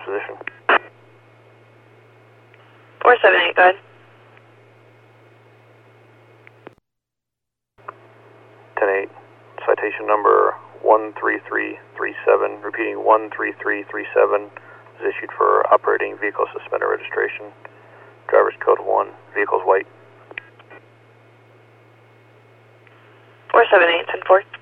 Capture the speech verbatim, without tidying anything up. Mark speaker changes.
Speaker 1: position.
Speaker 2: four seven eight, go ahead.
Speaker 1: ten eight, citation number one three three three seven, repeating one three three three seven, is issued for operating vehicle suspended registration. Driver's code one, vehicle's white.
Speaker 2: four seven eight, ten four.